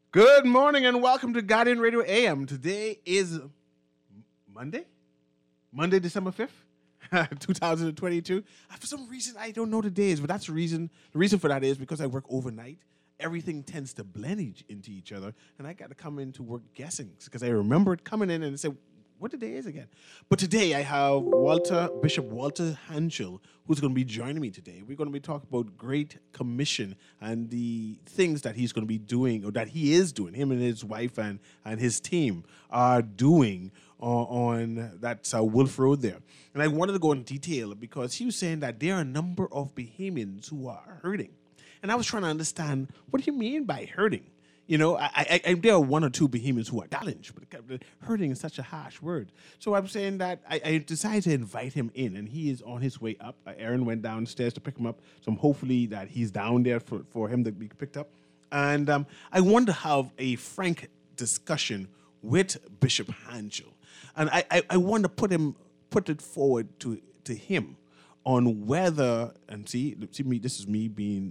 Good morning and welcome to Guardian Radio AM. Today is Monday, December 5th, 2022. For some reason, I don't know the days, but that's the reason. The reason for that is because I work overnight. Everything tends to blend into each other, and I got to come into work guessing because I remember it coming in and say, what the day is again. But today I have Bishop Walter Hanschel, who's going to be joining me today. We're going to be talking about Great Commission and the things that he's going to be doing, or that he is doing, him and his wife and his team are doing on that Wolf Road there. And I wanted to go in detail because he was saying that there are a number of Bahamians who are hurting. And I was trying to understand, what do you mean by hurting? You know, there are one or two Bahamians who are challenged, but hurting is such a harsh word. So I'm saying that I decided to invite him in, and he is on his way up. Aaron went downstairs to pick him up, so I'm hopefully that he's down there for him to be picked up. And I want to have a frank discussion with Bishop Hanschel. And I want to put it forward to him on whether, and see me, this is me being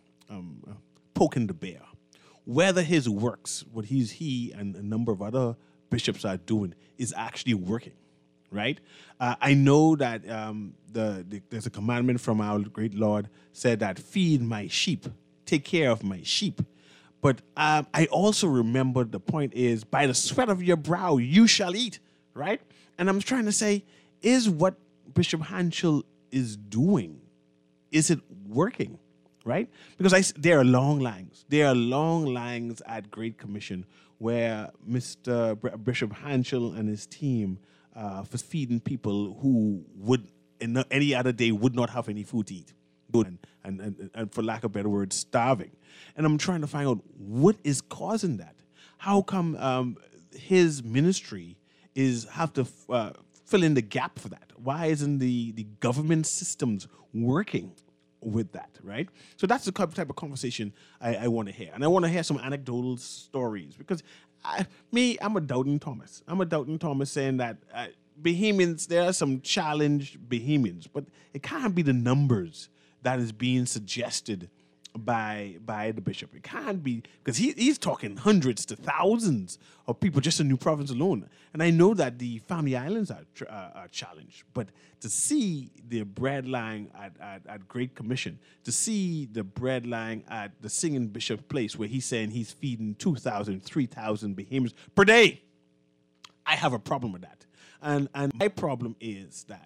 poking the bear, whether his works, what he and a number of other bishops are doing, is actually working, right? I know that there's a commandment from our great Lord said that feed my sheep, take care of my sheep. But I also remember the point is, by the sweat of your brow you shall eat, right? And I'm trying to say, is what Bishop Hanschel is doing, is it working? Right? Because there are long lines. There are long lines at Great Commission where Mr. Bishop Hanschel and his team for feeding people who would, in any other day, would not have any food to eat. And for lack of a better word, starving. And I'm trying to find out what is causing that. How come his ministry have to fill in the gap for that? Why isn't the government systems working with that, right? So that's the type of conversation I want to hear. And I want to hear some anecdotal stories because I'm a doubting Thomas. I'm a doubting Thomas saying that Bahamians, there are some challenged Bahamians, but it can't be the numbers that is being suggested by the bishop. It can't be, because he's talking hundreds to thousands of people just in New Providence alone. And I know that the Family Islands are challenged, but to see the bread lying at Great Commission, to see the bread lying at the Singing Bishop Place where he's saying he's feeding 2,000, 3,000 Bahamians per day, I have a problem with that. And my problem is that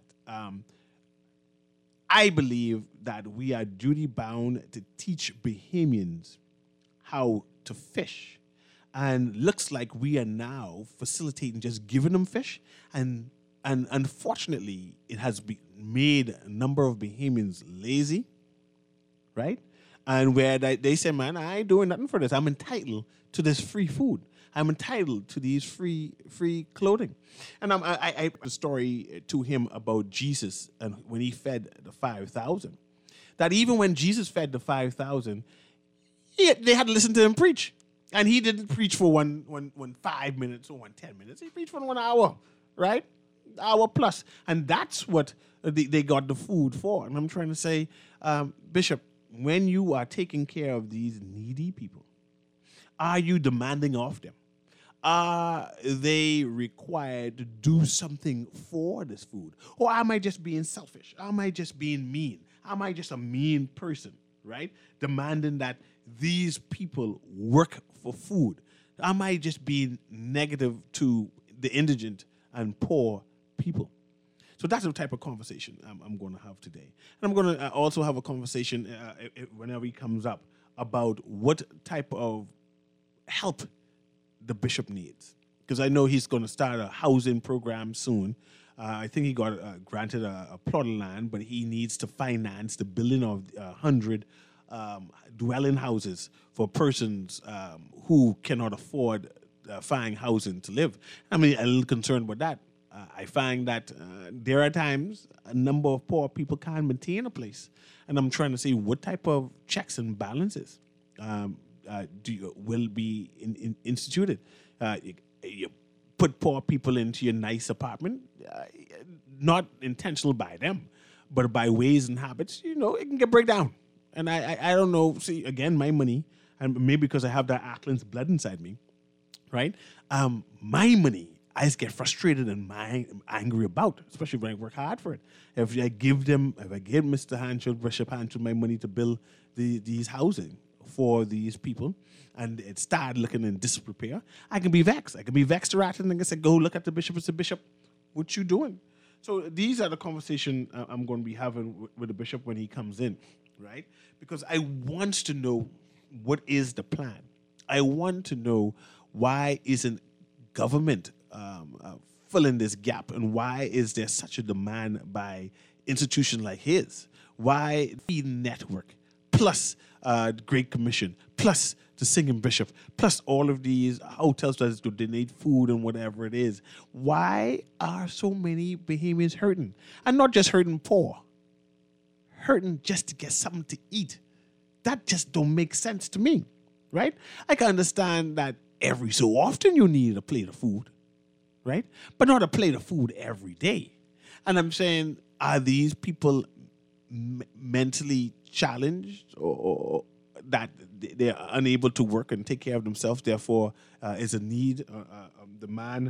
I believe that we are duty bound to teach Bahamians how to fish. And looks like we are now facilitating just giving them fish. And unfortunately, it has made a number of Bahamians lazy, right? And where they say, man, I ain't doing nothing for this. I'm entitled to this free food. I'm entitled to these free clothing. And I a story to him about Jesus and when he fed the 5,000. That even when Jesus fed the 5,000, they had to listen to him preach. And he didn't preach for one 5 minutes or 10 minutes. He preached for 1 hour, right? Hour plus. And that's what they got the food for. And I'm trying to say, Bishop, when you are taking care of these needy people, are you demanding of them? Are they required to do something for this food? Or am I just being selfish? Am I just being mean? Am I just a mean person, right? Demanding that these people work for food. Am I just being negative to the indigent and poor people? So that's the type of conversation I'm going to have today. And I'm going to also have a conversation whenever he comes up about what type of help the bishop needs. Because I know he's going to start a housing program soon. I think he got granted a plot of land, but he needs to finance the building of 100 dwelling houses for persons who cannot afford finding housing to live. I'm a little concerned with that. I find that there are times a number of poor people can't maintain a place. And I'm trying to see what type of checks and balances will be instituted. You put poor people into your nice apartment, not intentional by them, but by ways and habits, it can get break down. And I don't know. See, again, my money, and maybe because I have that Ackland's blood inside me, right? My money, I just get frustrated and angry about, especially when I work hard for it. If I give Mr. Hanchel, Bishop Hanchel, my money to build these housing for these people, and it started looking in disrepair, I can be vexed. I can be vexed at it, and I can say, go look at the bishop and say, Bishop, what you doing? So these are the conversation I'm going to be having with the bishop when he comes in, right? Because I want to know what is the plan. I want to know why isn't government filling this gap, and why is there such a demand by institutions like his? Why the network, plus the Great Commission, plus the Singing Bishop, plus all of these hotels that to donate food and whatever it is? Why are so many Bahamians hurting? And not just hurting poor, hurting just to get something to eat. That just don't make sense to me, right? I can understand that every so often you need a plate of food, right? But not a plate of food every day. And I'm saying, are these people mentally challenged, or that they're unable to work and take care of themselves? Therefore, is a need, demand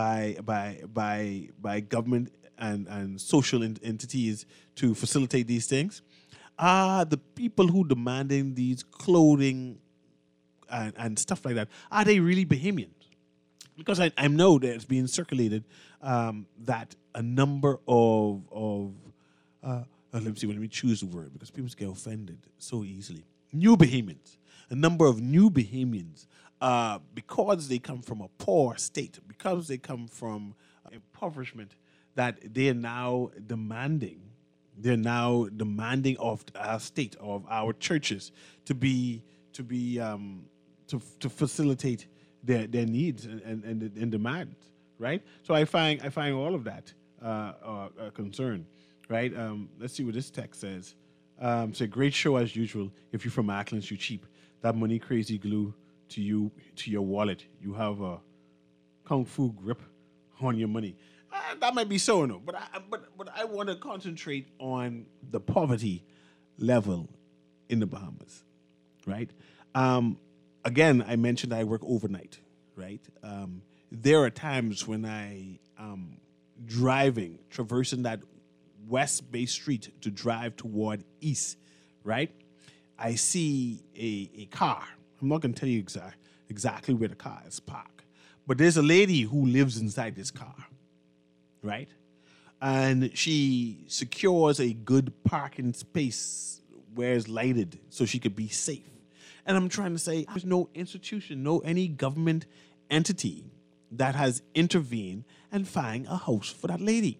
by government and social entities to facilitate these things? Are the people who demanding these clothing and stuff like that, are they really Bahamians? Because I know that it's being circulated that a number of let me choose the word, because people get offended so easily. New Bahamians, a number of new Bahamians, because they come from a poor state, because they come from impoverishment, that they are now demanding. They're now demanding of our state, of our churches, to facilitate their needs and demands, right? So I find all of that a concern, right? Let's see what this text says. It's a great show as usual. If you're from Acklands, you cheap. That money crazy glue to your wallet. You have a kung fu grip on your money. That might be so, no, but I want to concentrate on the poverty level in the Bahamas, right? Again, I mentioned I work overnight, right? There are times when I traversing that West Bay Street to drive toward East, right? I see a car. I'm not going to tell you exactly where the car is parked, but there's a lady who lives inside this car, right? And she secures a good parking space where it's lighted so she could be safe. And I'm trying to say, there's no institution, any government entity that has intervened and find a house for that lady.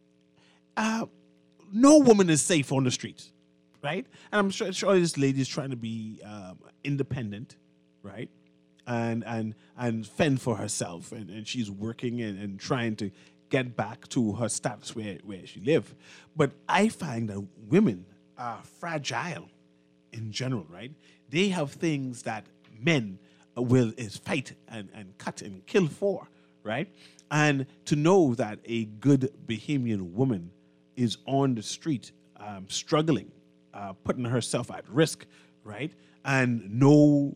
No woman is safe on the streets, right? And I'm sure this lady is trying to be independent, right? And fend for herself, and she's working and trying to get back to her status where she live. But I find that women are fragile in general, right? They have things that men will fight and cut and kill for, right? And to know that a good Bahamian woman is on the street struggling, putting herself at risk, right? And no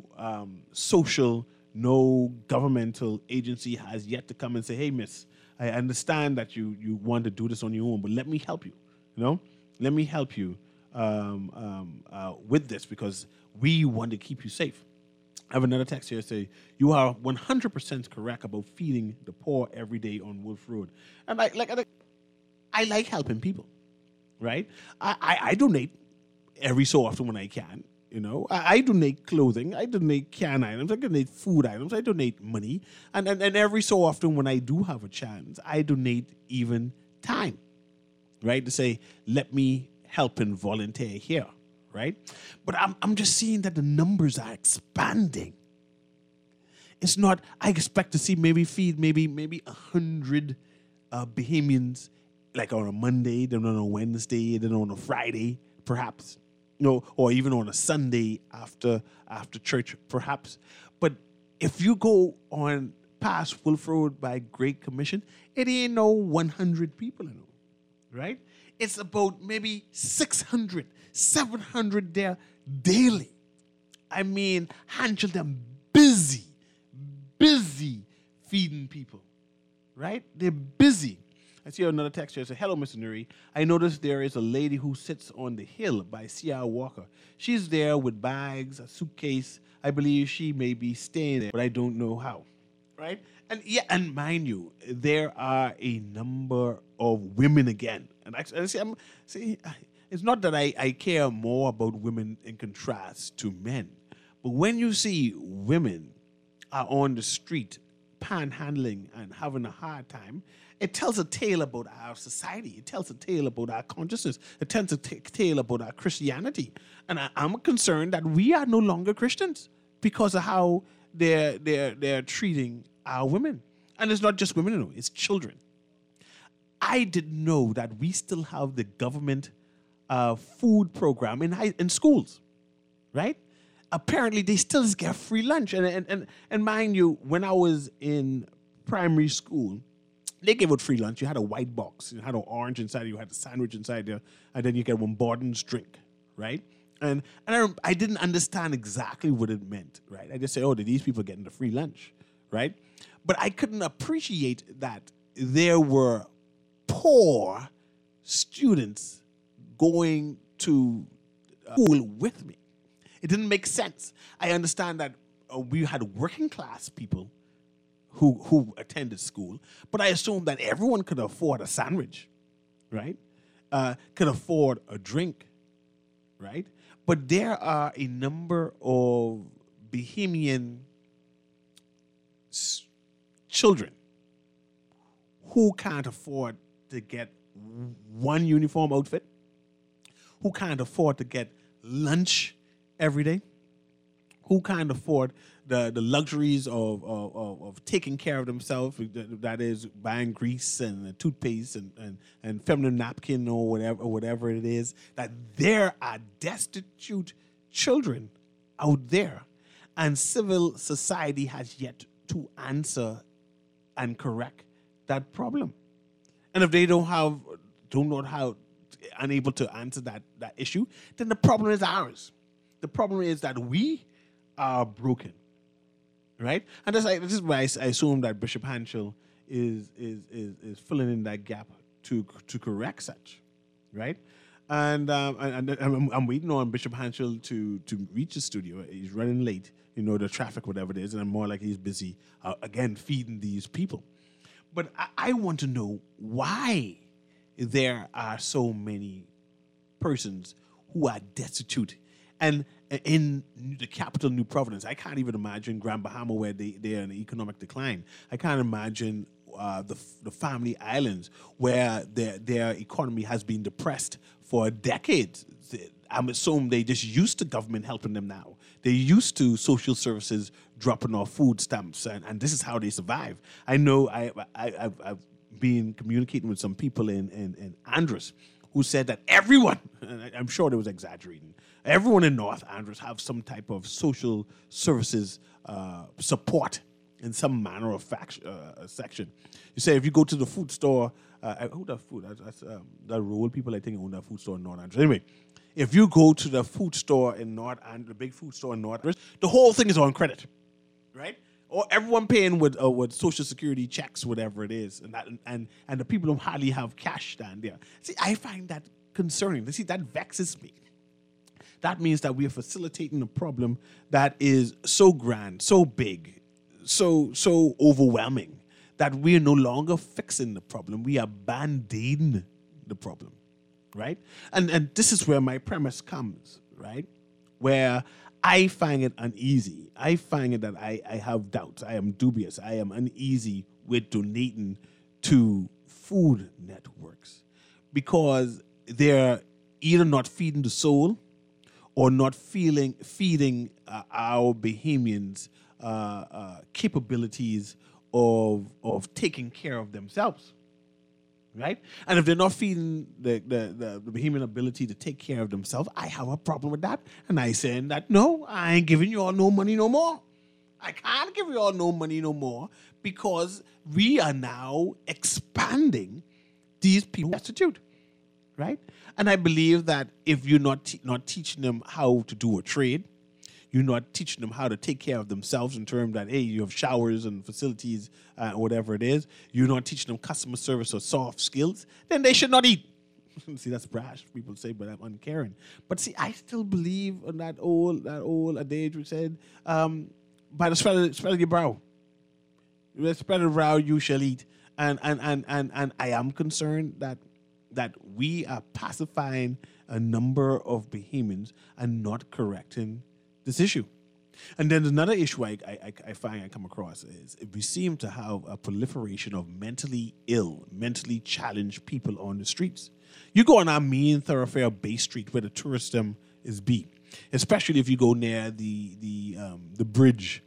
governmental agency has yet to come and say, hey, miss, I understand that you want to do this on your own, but let me help you, Let me help you with this, because we want to keep you safe. I have another text here say, you are 100% correct about feeding the poor every day on Wolf Road. And I like helping people, right? I donate every so often when I can. I donate clothing, I donate canned items, I donate food items, I donate money. And every so often when I do have a chance, I donate even time, right? To say, let me help and volunteer here, right? But I'm just seeing that the numbers are expanding. It's not, I expect to see maybe 100 Bahamians, like on a Monday, then on a Wednesday, then on a Friday, perhaps. Or even on a Sunday after church, perhaps. But if you go on past Wolf Road by Great Commission, it ain't no 100 people in it, right? It's about maybe 600, 700 there daily. I mean, hand children busy feeding people, right? They're busy. I see another text here. It says, hello, Mr. Nuri. I noticed there is a lady who sits on the hill by C.R. Walker. She's there with bags, a suitcase. I believe she may be staying there, but I don't know how, right? And yeah, and mind you, there are a number of women again. And actually, it's not that I care more about women in contrast to men, but when you see women are on the street panhandling and having a hard time, it tells a tale about our society. It tells a tale about our consciousness. It tells a tale about our Christianity. And I'm concerned that we are no longer Christians because of how they're treating our women. And it's not just women, it's children. I didn't know that we still have the government food program in schools, right? Apparently, they still get free lunch. And mind you, when I was in primary school, they gave out free lunch. You had a white box. You had an orange inside. You had a sandwich inside there. And then you get one Borden's drink, right? And I didn't understand exactly what it meant, right? I just said, oh, these people getting the free lunch, right? But I couldn't appreciate that there were poor students going to school with me. It didn't make sense. I understand that we had working class people who attended school, but I assumed that everyone could afford a sandwich, right? Could afford a drink, right? But there are a number of Bahamian children who can't afford to get one uniform outfit, who can't afford to get lunch every day, who can't afford the luxuries of taking care of themselves, that is buying grease and toothpaste and feminine napkin or whatever it is, that there are destitute children out there, and civil society has yet to answer and correct that problem. And if they unable to answer that issue, then the problem is ours. The problem is that we are broken, right? And this is why I assume that Bishop Hanchel is filling in that gap to correct such, right? And I'm waiting on Bishop Hanchel to reach the studio. He's running late, the traffic, whatever it is, and I'm more like he's busy again feeding these people. But I want to know why there are so many persons who are destitute. And in the capital, New Providence, I can't even imagine Grand Bahama, where they're in economic decline. I can't imagine the Family Islands, where their economy has been depressed for decades. I'm assuming they just used to government helping them now. They're used to social services dropping off food stamps, and this is how they survive. I know I've been communicating with some people in Andros who said that everyone, and I'm sure they was exaggerating, everyone in North Andros have some type of social services support in some manner of section. You say if you go to the food store, who that food? That rural people I think own that food store in North Andros. Anyway, if you go to the food store in North Andros, the big food store in North Andros, the whole thing is on credit, right? Or everyone paying with Social Security checks, whatever it is, and the people don't hardly have cash down there. See, I find that concerning. See, that vexes me. That means that we are facilitating a problem that is so grand, so big, so overwhelming, that we are no longer fixing the problem. We are band-aiding the problem, right? And this is where my premise comes, right? Where I find it uneasy. I find it that I have doubts. I am dubious. I am uneasy with donating to food networks because they're either not feeding the soul or not feeding our Bahamians capabilities of taking care of themselves, right? And if they're not feeding the Bahamian ability to take care of themselves, I have a problem with that. And I saying that, no, I ain't giving you all no money no more. I can't give you all no money no more because we are now expanding these people destitute, right? And I believe that if you're not teaching them how to do a trade, You're not teaching them how to take care of themselves in terms that, hey, you have showers and facilities, whatever it is. You're not teaching them customer service or soft skills. Then they should not eat. See, that's brash. People say, but I'm uncaring. But see, I still believe in that old adage which said, by the spread of your brow. The spread of the brow you shall eat. And I am concerned that we are pacifying a number of Bahamians and not correcting this issue. And then another issue I find I come across is we seem to have a proliferation of mentally ill, mentally challenged people on the streets. You go on our main thoroughfare, Bay Street, where the tourist is be, especially if you go near the bridge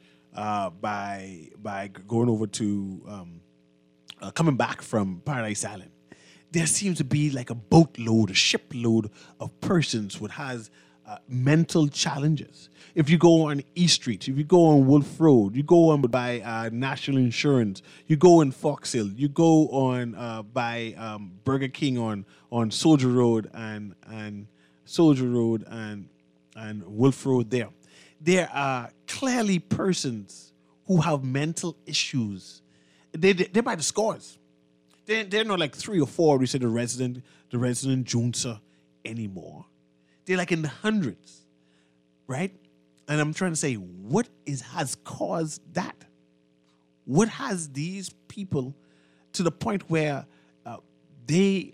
by going over to coming back from Paradise Island. There seems to be like a boatload, a shipload of persons who has mental challenges. If you go on East Street, if you go on Wolf Road, you go on by National Insurance, you go in Fox Hill, you go on by Burger King on Soldier Road and Soldier Road and Wolf Road there. There are clearly persons who have mental issues. They're by the scores. They're not like 3 or 4, we say the resident Junta anymore. They're like in the hundreds, right? And I'm trying to say, what has caused that? What has these people to the point where if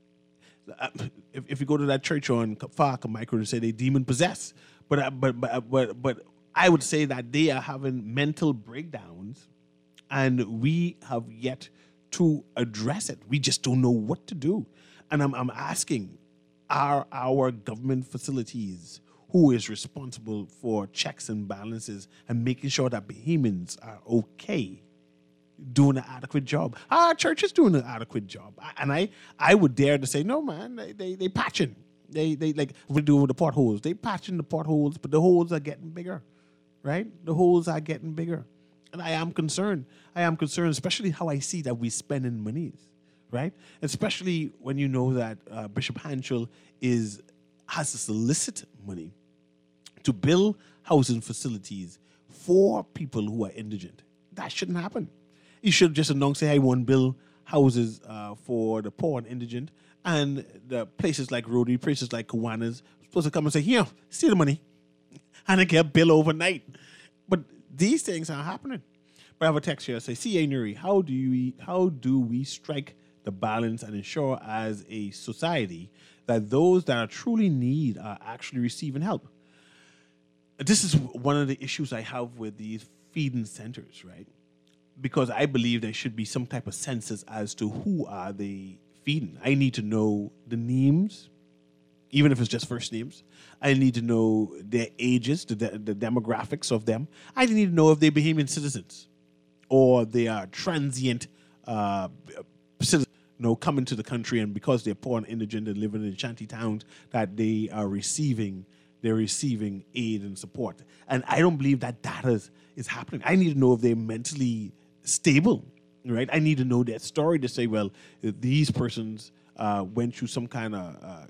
you go to that church on Fark, Michael would say they demon possessed, but I would say that they are having mental breakdowns, and we have yet to address it. We just don't know what to do. And I'm asking, are our government facilities, who is responsible for checks and balances and making sure that Bahamians are okay, doing an adequate job? Our church is doing an adequate job. And I would dare to say, no, man, they patching. They like we're doing with the potholes. They patching the potholes, but the holes are getting bigger, right? The holes are getting bigger. And I am concerned. Especially how I see that we're spending monies, right? Especially when you know that Bishop Hanchel has to solicit money to build housing facilities for people who are indigent. That shouldn't happen. You should just announce, say, I want to build houses for the poor and indigent, and the places like Rotary, places like Kiwanis, supposed to come and say, here, see the money, and I get a bill overnight. But these things are happening. But I have a text here that says, C.A. Nuri, how do we strike the balance and ensure as a society that those that are truly in need are actually receiving help? This is one of the issues I have with these feeding centers, right? Because I believe there should be some type of census as to who are they feeding. I need to know the names, even if it's just first names. I need to know their ages, the demographics of them. I need to know if they're Bahamian citizens or they are transient citizens, coming to the country, and because they're poor and indigent and living in shanty towns, that they are receiving aid and support. And I don't believe that is happening. I need to know if they're mentally stable, right? I need to know their story to say, well, these persons went through some kind of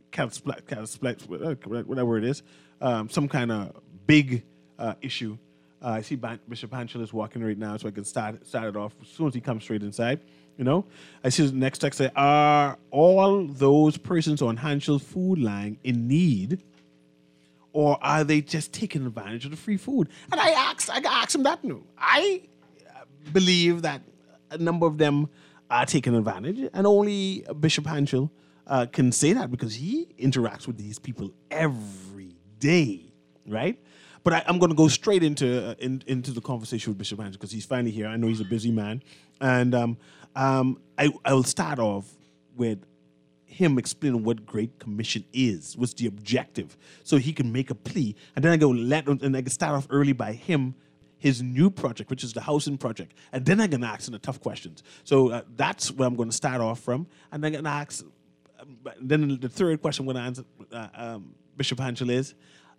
whatever it is, some kind of big issue. I see Bishop Hanchel is walking right now, so I can start it off as soon as he comes straight inside. I see the next text say, are all those persons on Hanchel's food line in need, or are they just taking advantage of the free food? And I asked him that. No, I believe that a number of them are taking advantage, and only Bishop Hanchel can say that because he interacts with these people every day, right? But I'm going to go straight into the conversation with Bishop Hanchel because he's finally here. I know he's a busy man, and I will start off with him explaining what Great Commission is, what's the objective, so he can make a plea, and then I can start off early by his new project, which is the housing project, and then I'm going to ask him the tough questions. So that's where I'm going to start off from, and then I'm going to ask. Then the third question I'm going to answer, Bishop Hanchel, is,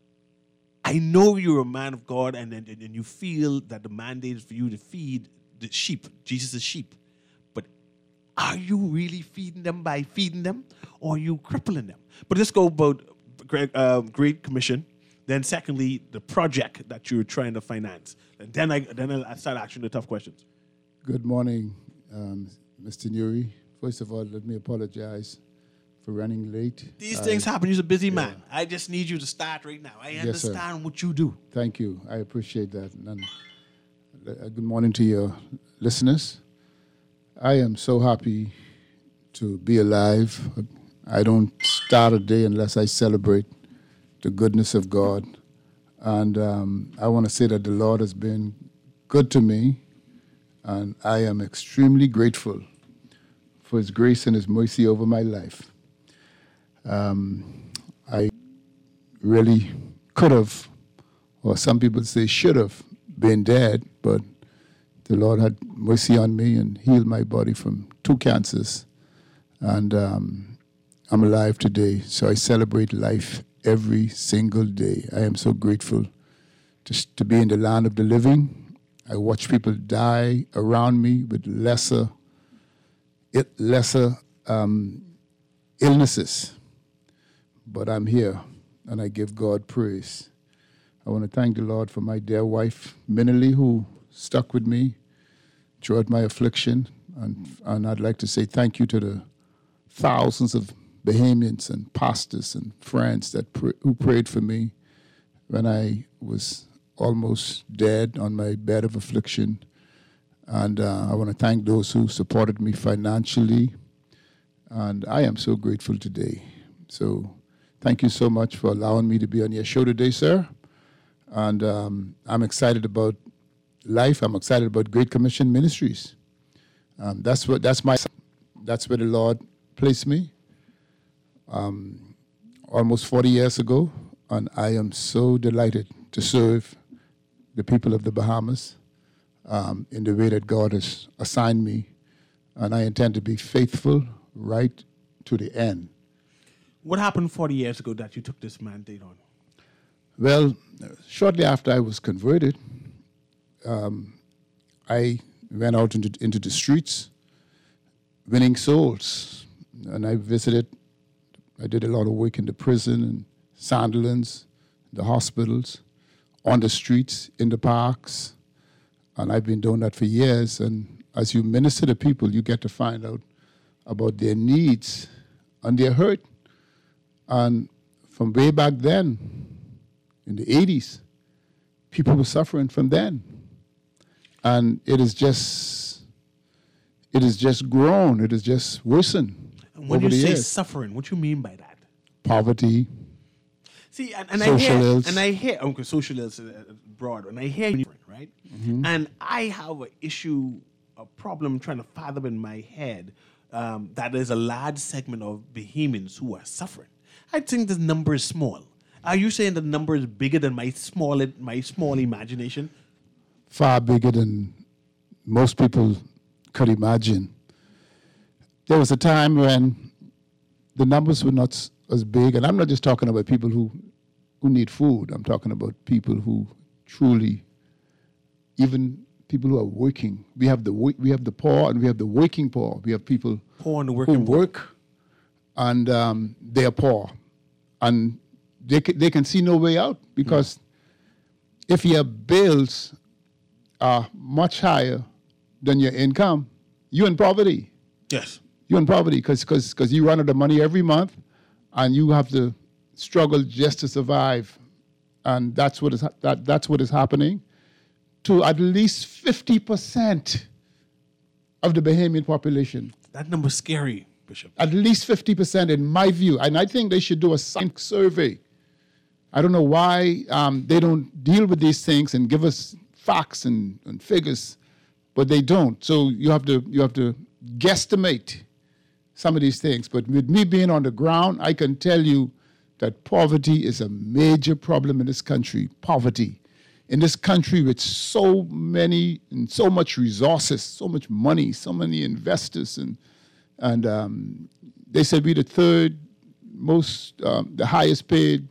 I know you're a man of God, and you feel that the mandate is for you to feed the sheep, Jesus' sheep. But are you really feeding them by feeding them, or are you crippling them? But let's go about Great Commission. Then secondly, the project that you're trying to finance. And then I start asking the tough questions. Good morning, Mr. Nuri. First of all, let me apologize for running late. These things happen. You're a busy man. I just need you to start right now. I understand what you do. Thank you. I appreciate that. And good morning to your listeners. I am so happy to be alive. I don't start a day unless I celebrate the goodness of God. And I want to say that the Lord has been good to me, and I am extremely grateful for His grace and His mercy over my life. I really could have, or some people say should have, been dead, but the Lord had mercy on me and healed my body from 2 cancers. And I'm alive today, so I celebrate life every single day. I am so grateful to be in the land of the living. I watch people die around me with lesser illnesses, but I'm here, and I give God praise. I want to thank the Lord for my dear wife, Minnie, who stuck with me throughout my affliction, and I'd like to say thank you to the thousands of Bahamians and pastors and friends who prayed for me when I was almost dead on my bed of affliction. And I want to thank those who supported me financially. And I am so grateful today. So thank you so much for allowing me to be on your show today, sir. And I'm excited about life. I'm excited about Great Commission Ministries. That's where the Lord placed me almost 40 years ago. And I am so delighted to serve the people of the Bahamas in the way that God has assigned me. And I intend to be faithful right to the end. What happened 40 years ago that you took this mandate on? Well, shortly after I was converted, I went out into the streets, winning souls. And I did a lot of work in the prison and Sandilands, the hospitals, on the streets, in the parks. And I've been doing that for years. And as you minister to people, you get to find out about their needs and their hurt. And from way back then, in the 80s, people were suffering from then. And it has just grown. It has just worsened. And when you say suffering, what do you mean by that? Poverty. See, and I hear, okay, social ills broad, and I hear you, right? Mm-hmm. And I have a problem trying to fathom in my head that there's a large segment of Bahamians who are suffering. I think the number is small. Are you saying the number is bigger than my small imagination? Far bigger than most people could imagine. There was a time when the numbers were not as big, and I'm not just talking about people who need food. I'm talking about people who truly, even people who are working. We have the poor and we have the working poor. We have people poor and the who work, and they are poor, and they can see no way out because if your bills are much higher than your income, you're in poverty. Yes. You're in poverty because you run out of money every month, and you have to struggle just to survive, and that's what is happening to at least 50% of the Bahamian population. That number's scary, Bishop. At least 50%, in my view, and I think they should do a science survey. I don't know why they don't deal with these things and give us facts and figures, but they don't. So you have to guesstimate some of these things. But with me being on the ground, I can tell you that poverty is a major problem in this country. Poverty. In this country with so many and so much resources, so much money, so many investors, and they said we're the third most, the highest paid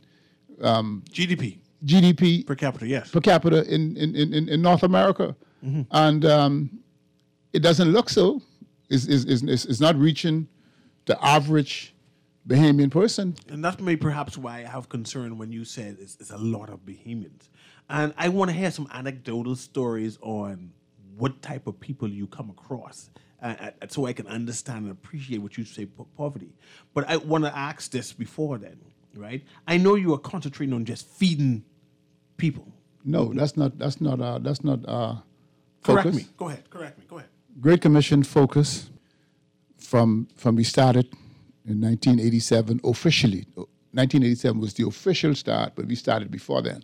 GDP per capita, yes, per capita in North America, and it doesn't look so. It's not reaching the average Bahamian person. And that's maybe perhaps why I have concern when you said it's a lot of Bahamians. And I want to hear some anecdotal stories on what type of people you come across, so I can understand and appreciate what you say poverty. But I want to ask this before then, right? I know you are concentrating on just feeding people. No, that's not our Correct focus. me. Go ahead. Great Commission focus from we started in 1987 officially. 1987 was the official start, but we started before then,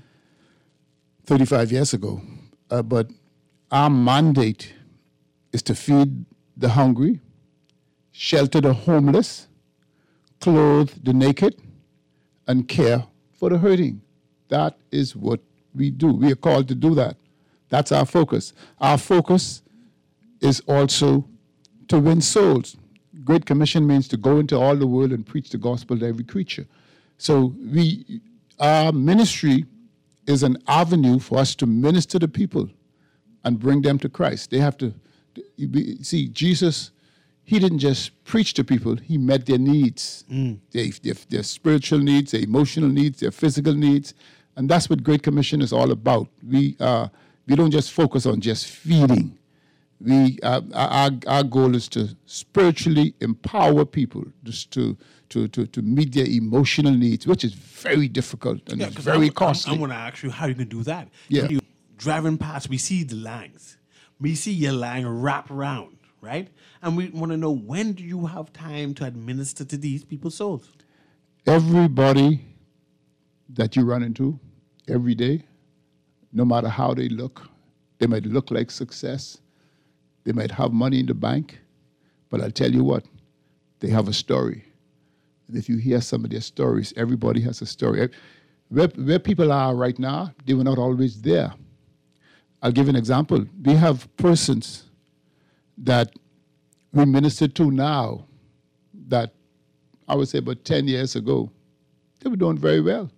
35 years ago. But our mandate is to feed the hungry, shelter the homeless, clothe the naked, and care for the hurting. That is what we do. We are called to do that. That's our focus. Our focus is also to win souls. Great Commission means to go into all the world and preach the gospel to every creature. So our ministry is an avenue for us to minister to people and bring them to Christ. They have to see Jesus. He didn't just preach to people; he met their needs, their spiritual needs, their emotional needs, their physical needs, and that's what Great Commission is all about. We don't just focus on just feeding. Our goal is to spiritually empower people, just to meet their emotional needs, which is very difficult and it's very costly. I want to ask you how you can do that. Yeah. When you driving past, we see the lines. We see your line wrap around, right? And we want to know, when do you have time to administer to these people's souls? Everybody that you run into every day, no matter how they might look like success, they might have money in the bank, but I'll tell you what, they have a story. And if you hear some of their stories, everybody has a story. Where people are right now, they were not always there. I'll give you an example. We have persons that we minister to now that I would say about 10 years ago, they were doing very well.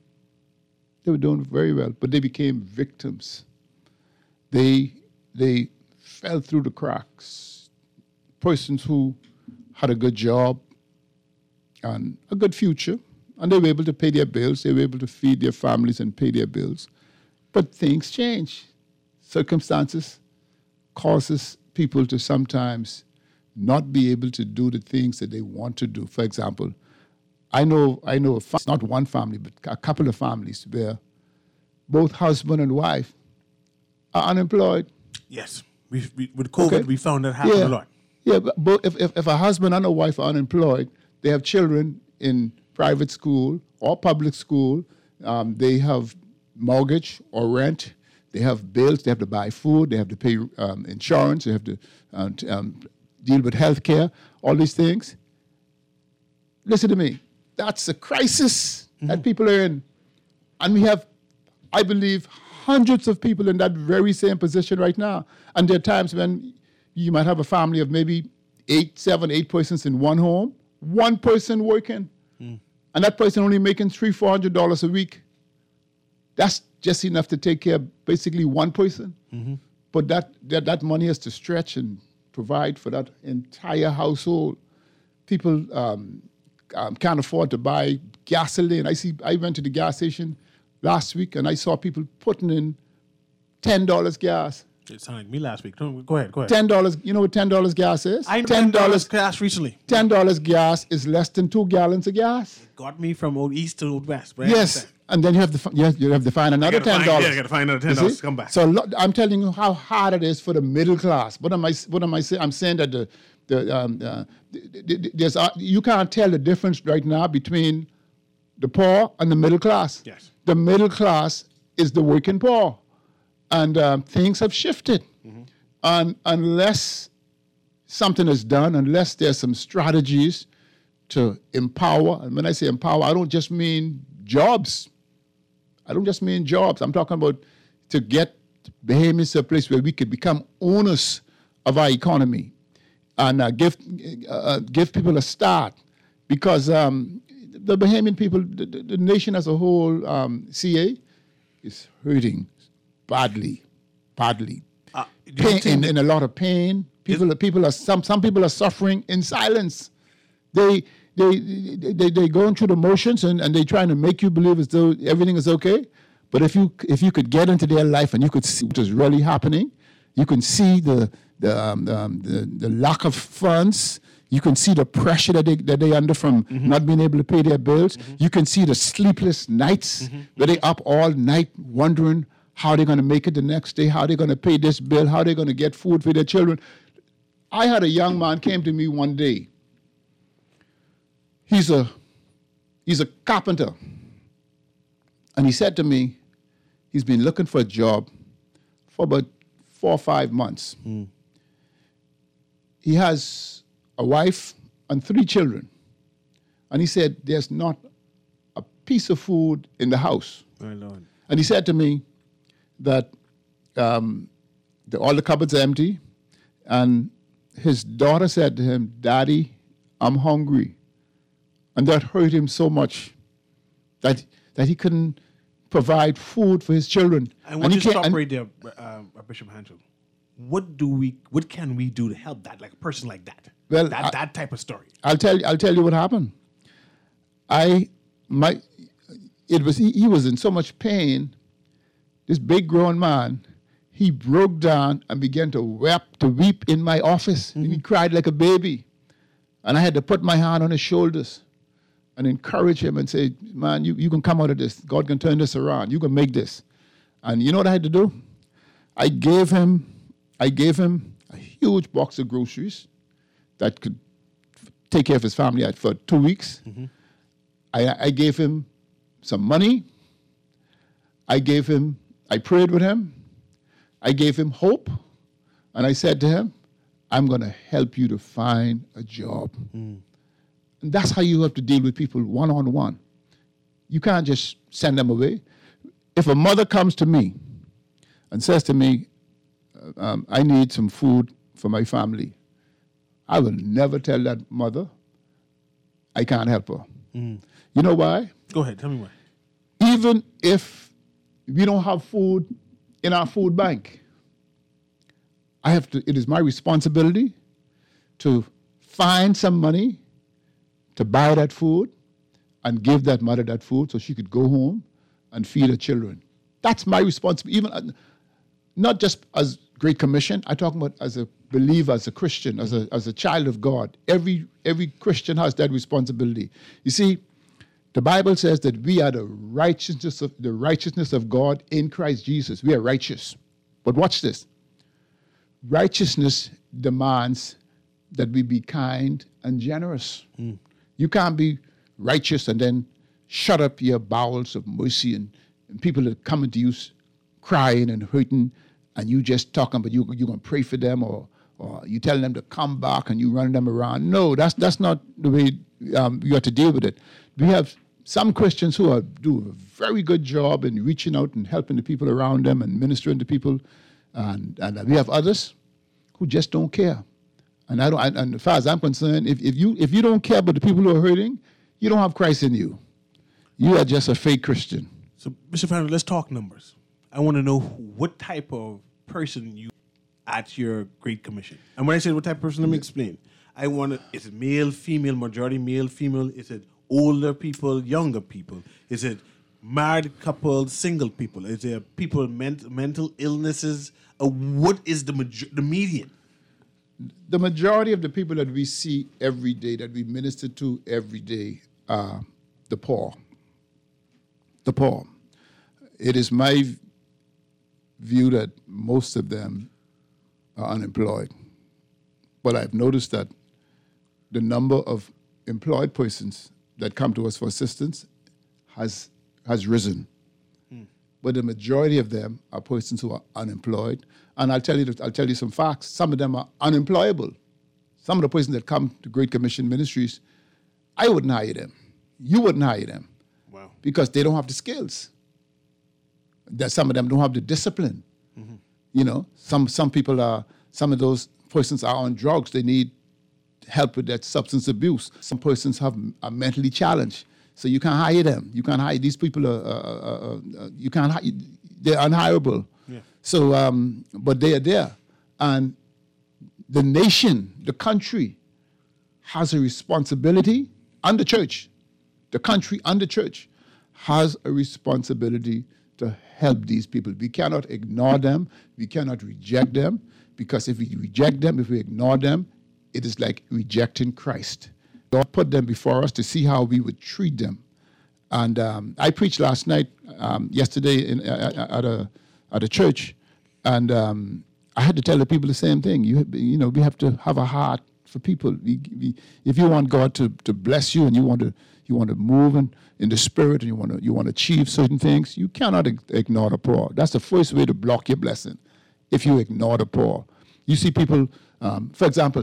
But they became victims. They fell through the cracks. Persons who had a good job and a good future, and they were able to pay their bills, they were able to feed their families and pay their bills. But things change. Circumstances causes people to sometimes not be able to do the things that they want to do. For example, I know not one family, but a couple of families where both husband and wife are unemployed. Yes. With COVID, we found that happen a lot. Yeah, but if a husband and a wife are unemployed, they have children in private school or public school, they have mortgage or rent, they have bills, they have to buy food, they have to pay insurance, they have to deal with health care, all these things. Listen to me. That's a crisis that people are in. And we have, I believe, hundreds of people in that very same position right now. And there are times when you might have a family of maybe 7, 8 persons in one home, one person working, and that person only making $300-400 a week. That's just enough to take care of basically one person. But that money has to stretch and provide for that entire household. People can't afford to buy gasoline. I went to the gas station last week and I saw people putting in $10 gas. It sounded like me last week. Go ahead. $10. You know what $10 gas is? I $10 gas recently. $10 gas is less than 2 gallons of gas. Got me from old east to old west. Right? Yes, and then you have to find another $10. I got to find another $10 to come back. So I'm telling you how hard it is for the middle class. What am I saying? I'm saying that there's you can't tell the difference right now between the poor and the middle class. Yes. The middle class is the working poor, and things have shifted. And unless something is done, unless there's some strategies to empower, and when I say empower, I don't just mean jobs. I'm talking about to get Bahamians to a place where we could become owners of our economy and give people a start. Because the Bahamian people, the nation as a whole, CA, is hurting badly. In a lot of pain. Some people are suffering in silence. They they going through the motions and they trying to make you believe as though everything is okay. But if you could get into their life and you could see what is really happening, you can see the lack of funds. You can see the pressure that they under from not being able to pay their bills. You can see the sleepless nights where they up all night wondering how they're going to make it the next day, how they're going to pay this bill, how they're going to get food for their children. I had a young man came to me one day. He's a carpenter. And he said to me, he's been looking for a job for about 4 or 5 months. He has a wife and 3 children. And he said, there's not a piece of food in the house. My Lord. And he said to me that all the cupboards are empty. And his daughter said to him, Daddy, I'm hungry. And that hurt him so much that he couldn't provide food for his children. I want you to stop right there, Bishop Hanchel. What can we do to help that, like a person like that? Well, that type of story. I'll tell you what happened. He was in so much pain. This big grown man, he broke down and began to weep in my office. And he cried like a baby. And I had to put my hand on his shoulders and encourage him and say, man, you can come out of this. God can turn this around. You can make this. And you know what I had to do? I gave him a huge box of groceries that could take care of his family for 2 weeks. I gave him some money. I prayed with him. I gave him hope. And I said to him, I'm going to help you to find a job. And that's how you have to deal with people one-on-one. You can't just send them away. If a mother comes to me and says to me, I need some food for my family, I will never tell that mother I can't help her. You know why? Go ahead, tell me why. Even if we don't have food in our food bank, it is my responsibility to find some money to buy that food and give that mother that food so she could go home and feed her children. That's my responsibility, even not just as Great Commission. I'm talking about as a believer, as a Christian, as a child of God. Every Christian has that responsibility. You see, the Bible says that we are the righteousness of God in Christ Jesus. We are righteous. But watch this. Righteousness demands that we be kind and generous. You can't be righteous and then shut up your bowels of mercy and people that come into you crying and hurting, and you just talking, but you're going to pray for them, or you telling them to come back and you running them around. No, that's not the way you have to deal with it. We have some Christians who do a very good job in reaching out and helping the people around them and ministering to people, and we have others who just don't care. And and as far as I'm concerned, if you don't care about the people who are hurting, you don't have Christ in you. You are just a fake Christian. So, Bishop Hanchel, let's talk numbers. I want to know what type of person you at your Great Commission. And when I say what type of person, let me explain. Is it male, female, majority male, female? Is it older people, younger people? Is it married couples, single people? Is it people with mental illnesses? What is the median? The majority of the people that we see every day, that we minister to every day, are the poor. The poor. It is my view that most of them are unemployed. But I've noticed that the number of employed persons that come to us for assistance has risen. But the majority of them are persons who are unemployed. And I'll tell you some facts. Some of them are unemployable. Some of the persons that come to Great Commission Ministries, I wouldn't hire them. You wouldn't hire them. Wow. Because they don't have the skills. That some of them don't have the discipline. You know, some of those persons are on drugs. They need help with that substance abuse. Some persons are mentally challenged. So you can't hire them. You can't hire these people. You can't hire. They're unhireable. Yeah. So, but they are there, and the nation, the country, has a responsibility and the church, the country and the church, has a responsibility to help these people. We cannot ignore them. We cannot reject them, because if we reject them, if we ignore them, it is like rejecting Christ. God put them before us to see how we would treat them. And I preached last night, yesterday at a church, and I had to tell the people the same thing. You know, we have to have a heart for people. If you want God to bless you, and you want to move in the spirit, and you want to achieve certain things, you cannot ignore the poor. That's the first way to block your blessing. If you ignore the poor, you see people. For example,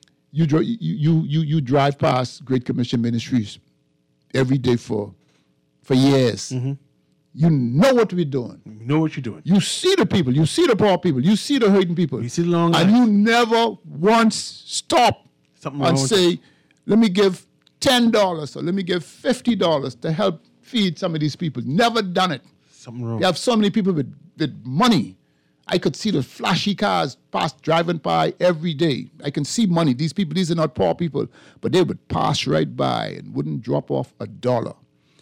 you drive past Great Commission Ministries every day for years. Mm-hmm. You know what we're doing. You know what you're doing. You see the people. You see the poor people. You see the hurting people. You see the long and lines. You never once stop and say, let me give $10 or let me give $50 to help feed some of these people. Never done it. Something wrong. You have so many people with money. I could see the flashy cars driving by every day. I can see money. These people, these are not poor people, but they would pass right by and wouldn't drop off $1.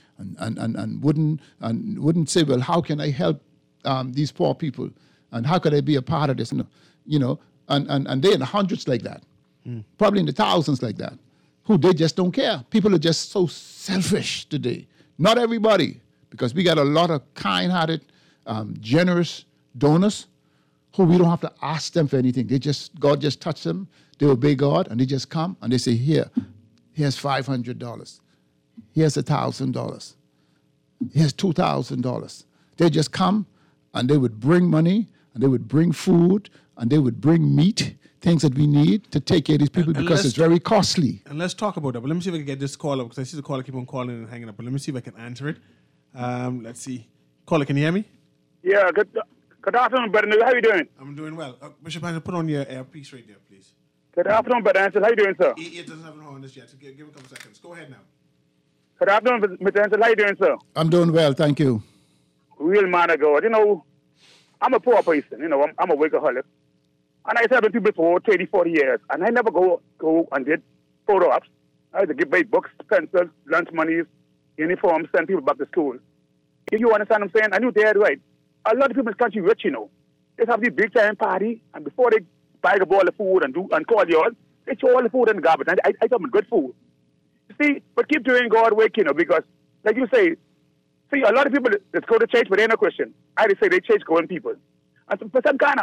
And wouldn't say, well, how can I help these poor people, and how could I be a part of this? You know, and they're in the hundreds like that, probably in the thousands like that, who they just don't care. People are just so selfish today. Not everybody, because we got a lot of kind-hearted, generous donors who we don't have to ask them for anything. God just touched them. They obey God, and they just come and they say, here's $500. Here's $1,000. Here's $2,000. They just come and they would bring money, and they would bring food, and they would bring meat, things that we need to take care of these people, because it's very costly. And let's talk about that. But let me see if I can get this call up, because I see the caller keep on calling and hanging up. But let me see if I can answer it. Let's see. Caller, can you hear me? Yeah, good afternoon, Brother Neil. How are you doing? I'm doing well. Bishop, put on your earpiece right there, please. Good afternoon, Brother Ansel. How you doing, sir? It doesn't have an on this yet, so give it a couple seconds. Go ahead now. Good afternoon, Mr. Ansel. How you doing, sir? I'm doing well, thank you. Real man of God. You know, I'm a poor person. You know, I'm a workaholic. And I served people for 20, 40 years. And I never go and did photo ops. I had to give away books, pencils, lunch monies, uniforms, send people back to school. If you understand what I'm saying, I knew they're right. A lot of people in this country rich, you know. They have these big time party, and before they buy up all the food and call you all, they throw all the food in the garbage. And I tell them good food. You see, but keep doing God work, you know, because, like you say, see, a lot of people that go to church, but they're not Christian. I just say they're church-going people. And so for some kind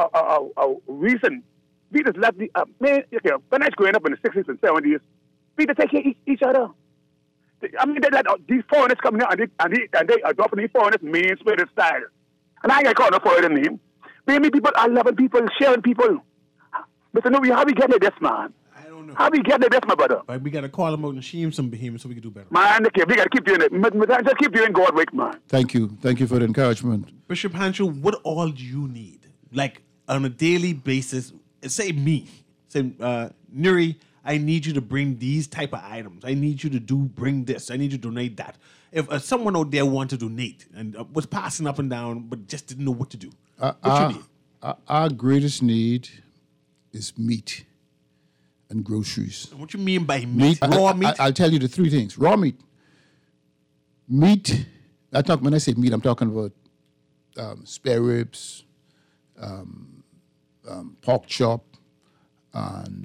of reason, we just left the, man, okay, when I was growing up in the 60s and 70s, we just take care of each other. I mean, they let these foreigners come here and they adopting these foreigners mean spirit style. And I ain't call no foreigner name. Maybe people are loving people, sharing people. Mr. Newey, how we get like this, man? I don't know. How we get like this, my brother? But we got to call them out and shame some behemoths so we can do better. Man, okay, we got to keep doing it. Just keep doing God work, man. Thank you for the encouragement. Bishop Hancho, what all do you need? Like, on a daily basis, say me. Say, Nuri, I need you to bring these type of items. I need you to bring this. I need you to donate that. If someone out there wanted to donate and was passing up and down but just didn't know what to do, what you need? Our greatest need is meat and groceries. And what you mean by meat? Raw meat? I'll tell you the three things. Raw meat. Meat, when I say meat, I'm talking about spare ribs, pork chop, and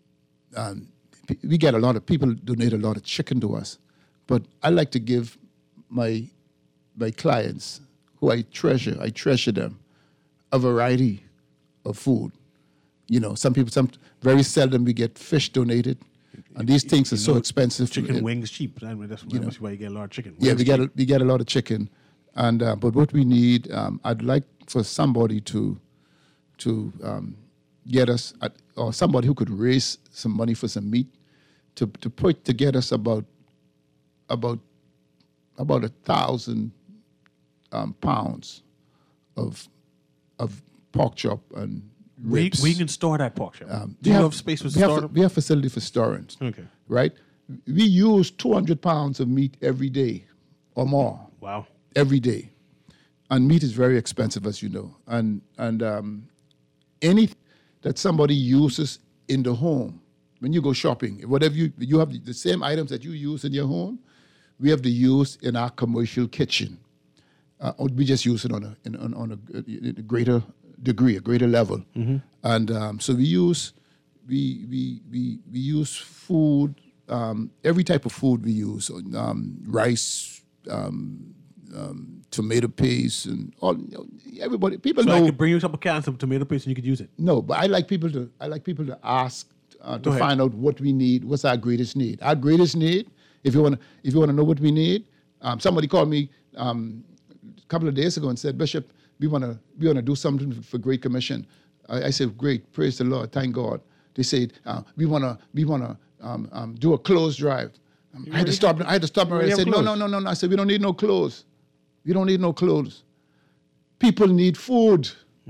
we get a lot of people donate a lot of chicken to us. But I like to give my clients, who I treasure them, a variety of food. You know, some very seldom we get fish donated, and these things are so expensive. Chicken wings cheap. I mean, that's why you get a lot of chicken. Yeah, we get a lot of chicken, and but what we need, I'd like for somebody to get us, or somebody who could raise some money for some meat, to get us about 1,000 pounds of pork chop and ribs. We can store that pork chop. Do you have space for storage? We have facility for storage. Okay. Right? We use 200 pounds of meat every day or more. Wow. Every day. And meat is very expensive, as you know. And any that somebody uses in the home, when you go shopping, whatever you have the same items that you use in your home, we have to use in our commercial kitchen. We just use it on a greater degree, a greater level, and so we use food, every type of food we use, rice, tomato paste, and all. Everybody, people So know. I could bring you up a can of tomato paste and you could use it. No, but I like people to ask to ahead. find out what we need. What's our greatest need? Our greatest need, if you want to know what we need, somebody called me a couple of days ago and said, Bishop, we want to do something for Great Commission. I said, great, praise the Lord, thank God. They said we want to do a clothes drive. I had to stop. I said, no. I said, we don't need no clothes. We don't need no clothes. People need food.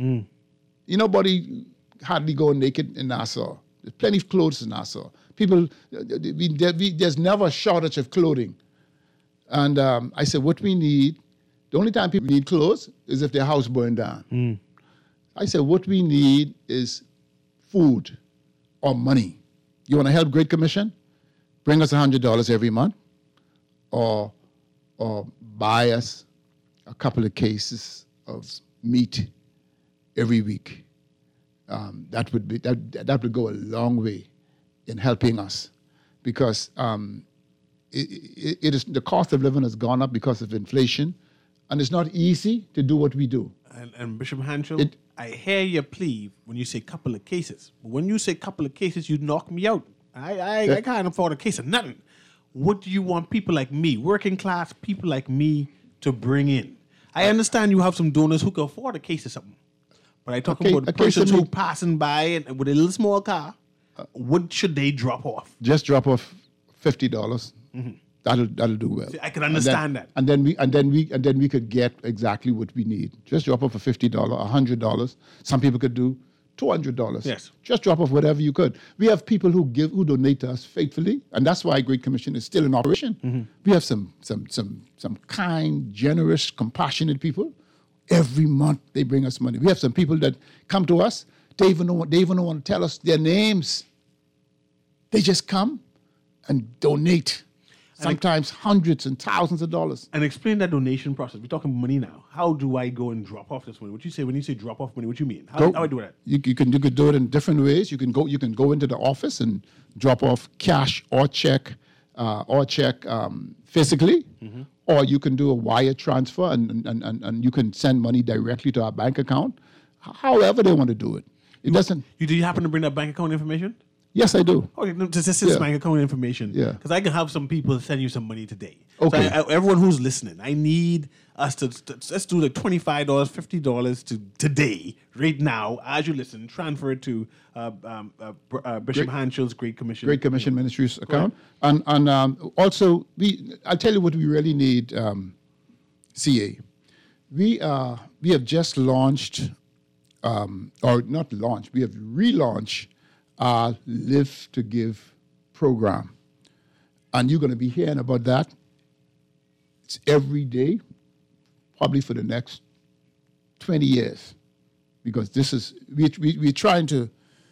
Nobody hardly go naked in Nassau. There's plenty of clothes in Nassau. People, there's never a shortage of clothing. And I said, what we need, the only time people need clothes is if their house burned down. I said, what we need is food or money. You want to help Great Commission? Bring us $100 every month, or buy us a couple of cases of meat every week. That would go a long way in helping us, because it is the cost of living has gone up because of inflation, and it's not easy to do what we do. And Bishop Hanchel, I hear your plea when you say couple of cases. But when you say couple of cases, you knock me out. I can't afford a case of nothing. What do you want people like me, working class people like me, to bring in? I understand you have some donors who can afford a case of something. But I talk about the persons who passing by and with a little small car. What should they drop off? Just drop off $50. That'll do well. See, I can understand that. And then we could get exactly what we need. Just drop off a $50, $100. Some people could do $200. Yes. Just drop off whatever you could. We have people who donate to us faithfully, and that's why Great Commission is still in operation. We have some kind, generous, compassionate people. Every month they bring us money. We have some people that come to us. They even don't want to tell us their names. They just come and donate. Sometimes hundreds and thousands of dollars. And explain that donation process. We're talking money now. How do I go and drop off this money? What you say when you say drop off money? What you mean? How I do that? You can do it in different ways. You can go into the office and drop off cash or check physically, or you can do a wire transfer and you can send money directly to our bank account. However they want to do it. Do you happen to bring that bank account information? Yes, I do. Okay, this is bank account information. Yeah. Because I can have some people send you some money today. Okay. So everyone who's listening, I need us to let's do like $25, $50 to today, right now, as you listen, transfer it to Bishop Hanchel's Great Commission. Great Commission Ministries account. And also, I'll tell you what we really need, CA. We have just launched, or not launched, we have relaunched our Live to Give program. And you're going to be hearing about that. It's every day, probably for the next 20 years. Because this is, we're trying to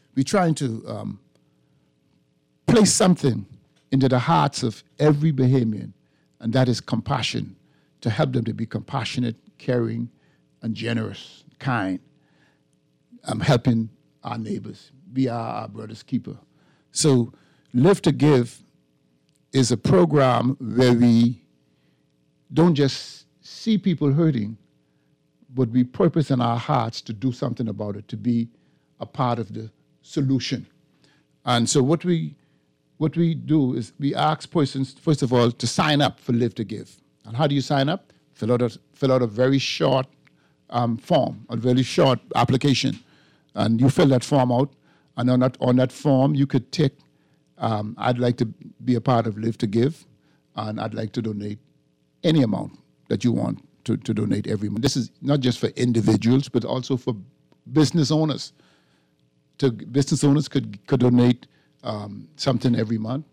place something into the hearts of every Bahamian, and that is compassion, to help them to be compassionate, caring, and generous, kind, helping our neighbors, be our brother's keeper. So Live to Give is a program where we don't just see people hurting, but we purpose in our hearts to do something about it, to be a part of the solution. And so what we do is we ask persons, first of all, to sign up for Live to Give. And how do you sign up? Fill out a very short form, a very short application. And you fill that form out. And on that form, you could tick, I'd like to be a part of Live to Give, and I'd like to donate any amount that you want to donate every month. This is not just for individuals, but also for business owners. Business owners could donate something every month.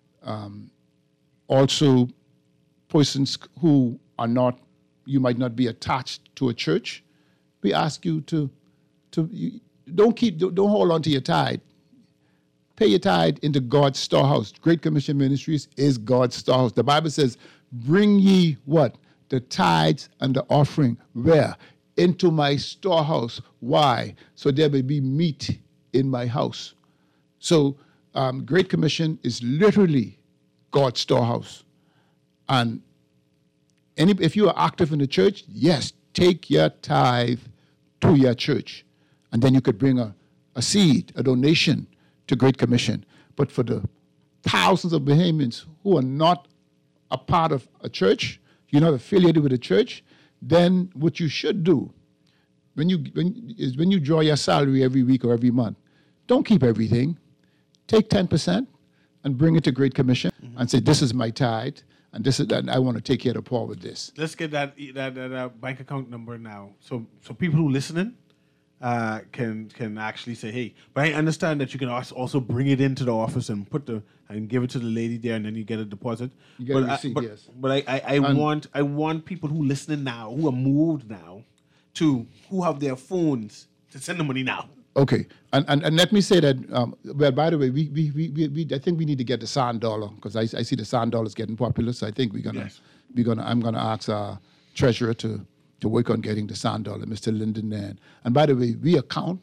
Also, persons who are not, you might not be attached to a church, we ask you to don't hold on to your tithe. pay your tithe into God's storehouse. Great Commission Ministries is God's storehouse. The Bible says, bring ye what? The tithes and the offering. Where? Into my storehouse. Why? So there may be meat in my house. So Great Commission is literally God's storehouse. And if you are active in the church, yes, take your tithe to your church. And then you could bring a seed, a donation to Great Commission. But for the thousands of Bahamians who are not a part of a church, you're not affiliated with a church, then what you should do when you draw your salary every week or every month, don't keep everything. Take 10% and bring it to Great Commission and say, this is my tithe, and I want to take care of the poor with this. Let's get that bank account number now, so people who listening can actually say, hey. But I understand that you can also bring it into the office and give it to the lady there, and then you get a deposit. You get a receipt, yes. But I want people who listening now, who are moved now, who have their phones to send the money now. Okay, and let me say that. Well, by the way, we I think we need to get the sand dollar, because I see the sand dollar is getting popular. So I think I'm gonna ask our treasurer to work on getting the sand dollar, Mr. Linden. And by the way, we account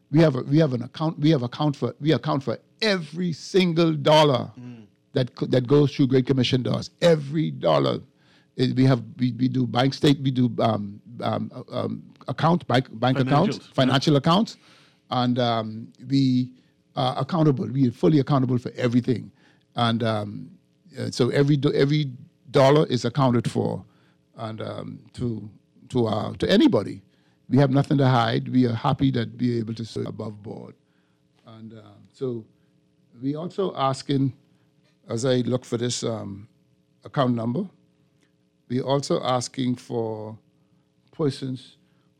for every single dollar that goes through Great Commission doors. Every dollar. We do bank state, we do bank accounts, financial accounts, and we are accountable. We are fully accountable for everything, and so every dollar is accounted for, and to anybody. We have nothing to hide. We are happy that we are able to serve above board, and so we also asking, as I look for this account number. We're also asking for persons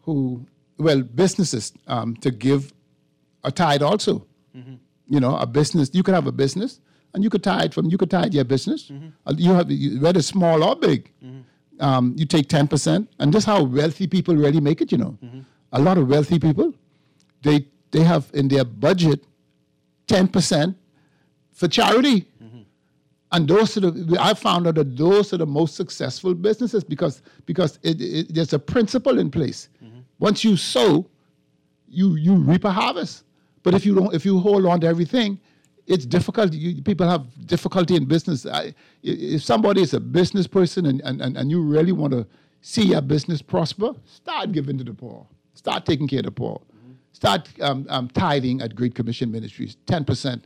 businesses to give a tithe also. Mm-hmm. You know, a business, you could have a business and you could tithe your business. Mm-hmm. You have, whether small or big. Mm-hmm. You take 10%, and this is how wealthy people really make it, you know. Mm-hmm. A lot of wealthy people, they have in their budget 10% for charity. And I found out that those are the most successful businesses because there's a principle in place. Mm-hmm. Once you sow, you reap a harvest. But if you hold on to everything, it's difficult. People have difficulty in business. If somebody is a business person and you really want to see your business prosper, start giving to the poor. Start taking care of the poor. Mm-hmm. Start tithing at Great Commission Ministries, 10%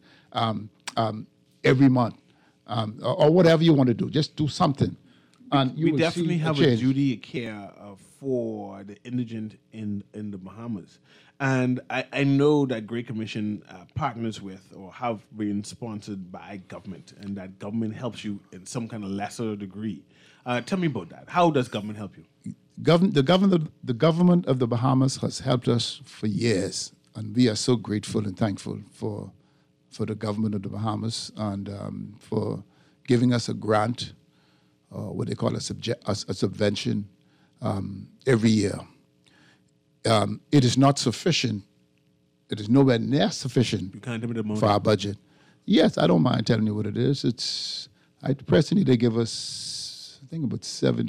every month. Or whatever you want to do, just do something, and you we will definitely see have a a change. duty of care for the indigent in the Bahamas, and I know that Great Commission partners with or have been sponsored by government, and that government helps you in some kind of lesser degree. Tell me about that. How does government help you? The government of the Bahamas has helped us for years, and we are so grateful and thankful for the government of the Bahamas and for giving us a grant, what they call a subvention, every year. It is not sufficient. It is nowhere near sufficient You can't tell me the amount. for our budget. Yes, I don't mind telling you what it is. Presently they give us, I think, about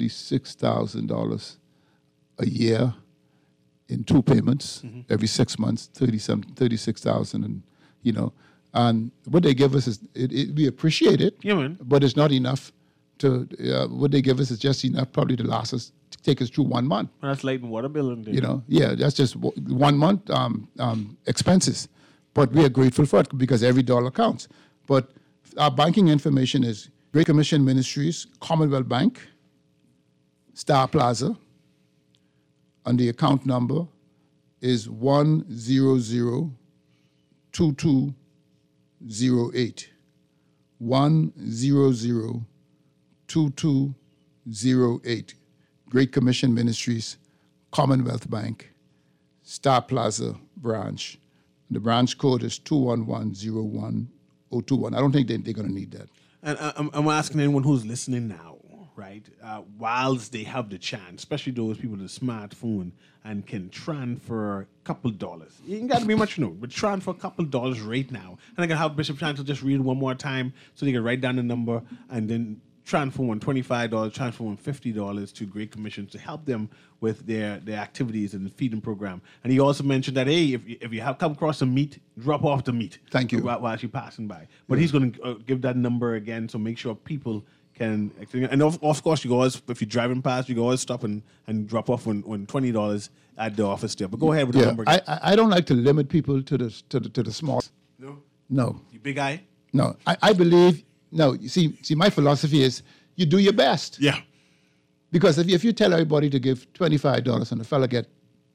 $76,000 a year in two payments every 6 months, 36,000, and you know. And what they give us is, we appreciate it, Yeah, man. but it's not enough to, what they give us is just enough probably to last us, to take us through 1 month. Well, that's light and water bill, and You know, yeah, that's just 1 month expenses. But we are grateful for it because every dollar counts. But our banking information is Great Commission Ministries, Commonwealth Bank, Star Plaza, and the account number is 1002208. 1002208. Great Commission Ministries, Commonwealth Bank, Star Plaza branch. The branch code is 21101-021. I don't think they're going to need that. And I'm asking anyone who's listening now, right, whilst they have the chance, especially those people with a smartphone and can transfer a couple dollars. You ain't got to be much, no, but transfer a couple dollars right now. And I can have Bishop Chancellor just read one more time so they can write down the number and then transfer one $25, transfer one $50 to Great Commission to help them with their activities and the feeding program. And he also mentioned that, hey, if you have come across some meat, drop off the meat. Thank you. While you're passing by. But he's going to give that number again, so make sure people can. And of course, you can always, if you're driving past, you can always stop and drop off when $20 at the office there. But go ahead with the number. I don't like to limit people to the small. No. You big eye? No. I believe. No, you see, my philosophy is you do your best. Yeah. Because if you tell everybody to give $25 and the fella get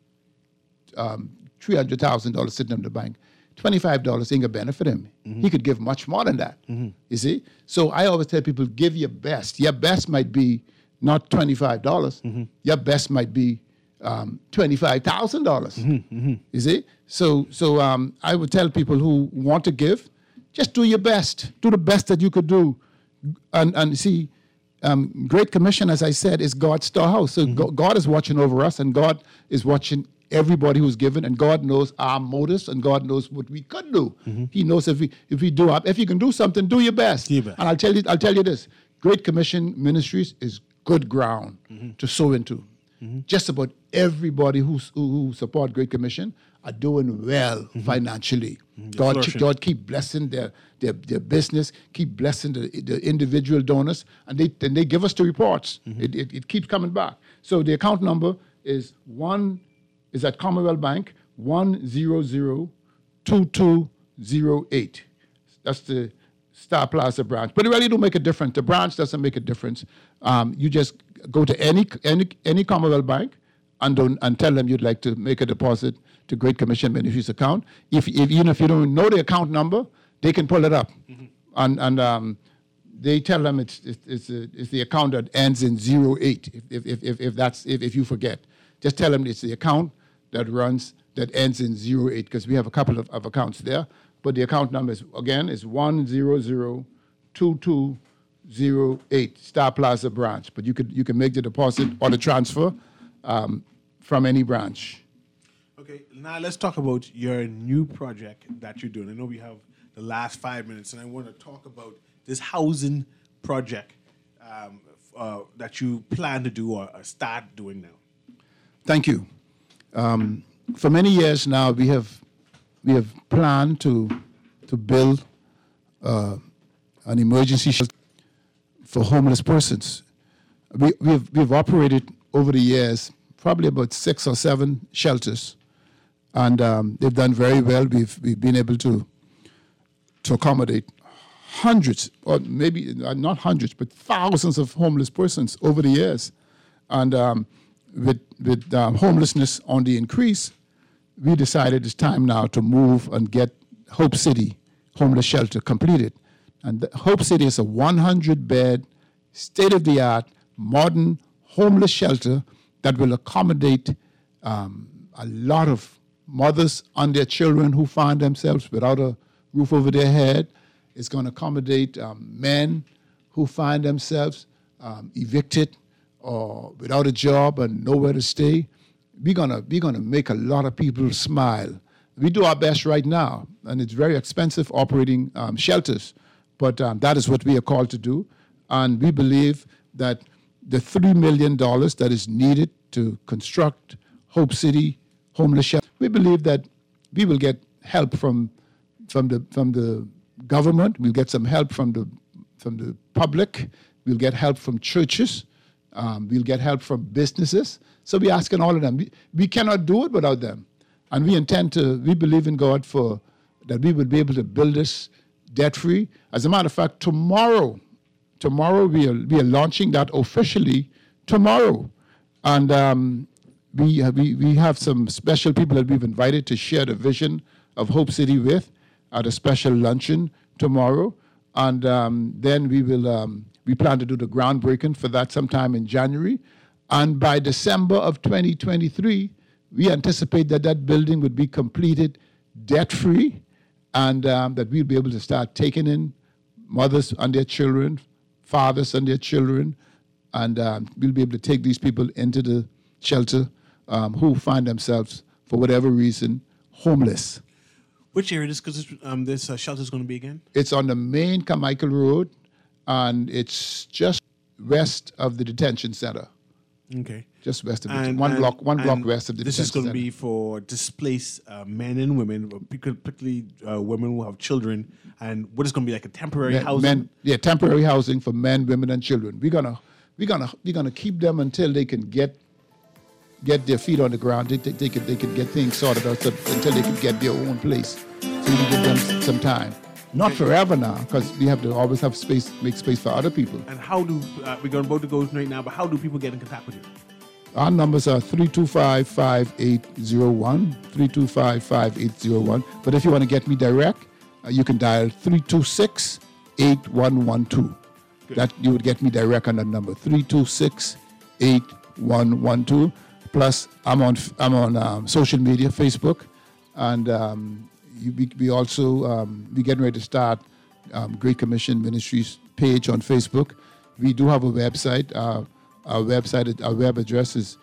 $300,000 sitting in the bank, $25 ain't gonna benefit him. Mm-hmm. He could give much more than that. Mm-hmm. You see? So I always tell people, give your best. Your best might be not $25. Mm-hmm. Your best might be $25,000. Mm-hmm. Mm-hmm. You see? So I would tell people who want to give, just do your best. Do the best that you could do. And see, Great Commission, as I said, is God's storehouse. So God is watching over us, and God is watching everybody who's given, and God knows our motives, and God knows what we could do. Mm-hmm. He knows if you can do something, do your best. And I'll tell you this: Great Commission Ministries is good ground to sow into. Mm-hmm. Just about everybody who support Great Commission are doing well financially. Mm-hmm. God keep blessing their business, keep blessing the individual donors, and they give us the reports. Mm-hmm. It keeps coming back. So the account number is at Commonwealth Bank 1002208. That's the Star Plaza branch. But it really don't make a difference. The branch doesn't make a difference. You just go to any Commonwealth Bank and tell them you'd like to make a deposit to Great Commission Ministries account. Even if you don't know the account number, they can pull it up. Mm-hmm. And they tell them it's the account that ends in 08. If you forget, just tell them it's the account that ends in 08, because we have a couple of accounts there. But the account number is 1002208, Star Plaza branch. But you can make the deposit or the transfer from any branch. Okay, now let's talk about your new project that you're doing. I know we have the last 5 minutes, and I want to talk about this housing project that you plan to do or start doing now. Thank you. For many years now, we have planned to build an emergency shelter for homeless persons. We've operated over the years probably about 6 or 7 shelters, and they've done very well. We've been able to accommodate hundreds, or maybe not hundreds, but thousands of homeless persons over the years. And with homelessness on the increase, we decided it's time now to move and get Hope City homeless shelter completed. And Hope City is a 100-bed, state-of-the-art, modern homeless shelter that will accommodate a lot of mothers and their children who find themselves without a roof over their head. It's going to accommodate men who find themselves evicted or without a job and nowhere to stay. We're gonna make a lot of people smile. We do our best right now, and it's very expensive operating shelters, but that is what we are called to do. And we believe that the $3 million that is needed to construct Hope City homeless shelter, we believe that we will get help from the government. We'll get some help from the public. We'll get help from churches. We'll get help from businesses. So we're asking all of them. We cannot do it without them. And we believe in God that we would be able to build this debt-free. As a matter of fact, tomorrow we are launching that officially tomorrow. And we have some special people that we've invited to share the vision of Hope City with at a special luncheon tomorrow. And then we plan to do the groundbreaking for that sometime in January. And by December of 2023, we anticipate that building would be completed debt-free, and that we'll be able to start taking in mothers and their children, fathers and their children, and we'll be able to take these people into the shelter who find themselves, for whatever reason, homeless. Which area is this shelter is going to be again? It's on the main Carmichael Road, and it's just west of the detention center. Okay. Just west of it. One block west of the This detention is going to center. be for displaced men and women, particularly women who have children. And what is going to be like a temporary housing? Temporary housing for men, women, and children. We're gonna keep them until they can get their feet on the ground. They can get things sorted out until they can get their own place. So we can give them some time. Not forever now, because we have to always have space, make space for other people. And how do we're going about to go right now? But how do people get in contact with you? Our numbers are 325-5801, 325-5801. But if you want to get me direct, you can dial 326-8112. That you would get me direct on that number, 326-8112. Plus, I'm on social media, Facebook, and we also we're getting ready to start Great Commission Ministries page on Facebook. We do have a website. Our web address is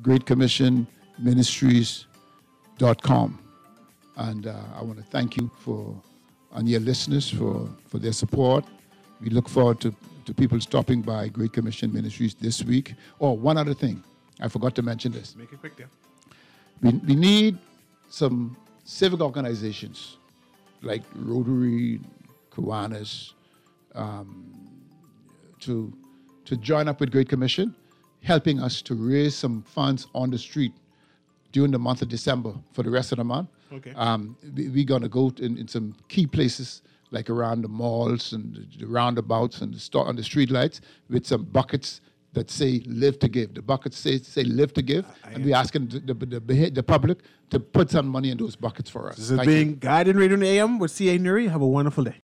greatcommissionministries.com. And I want to thank you and your listeners for their support. We look forward to people stopping by Great Commission Ministries this week. Oh, one other thing. I forgot to mention this. Make it quick there. We need some civic organizations like Rotary, Kiwanis, to join up with Great Commission, helping us to raise some funds on the street during the month of December for the rest of the month. Okay. We're going to go in some key places like around the malls and the roundabouts and on the street lights with some buckets that say "Live to Give." The buckets say "Live to Give," and we're asking the public to put some money in those buckets for us. This is being Guided Radio in the AM with C.A. Nuri. Have a wonderful day.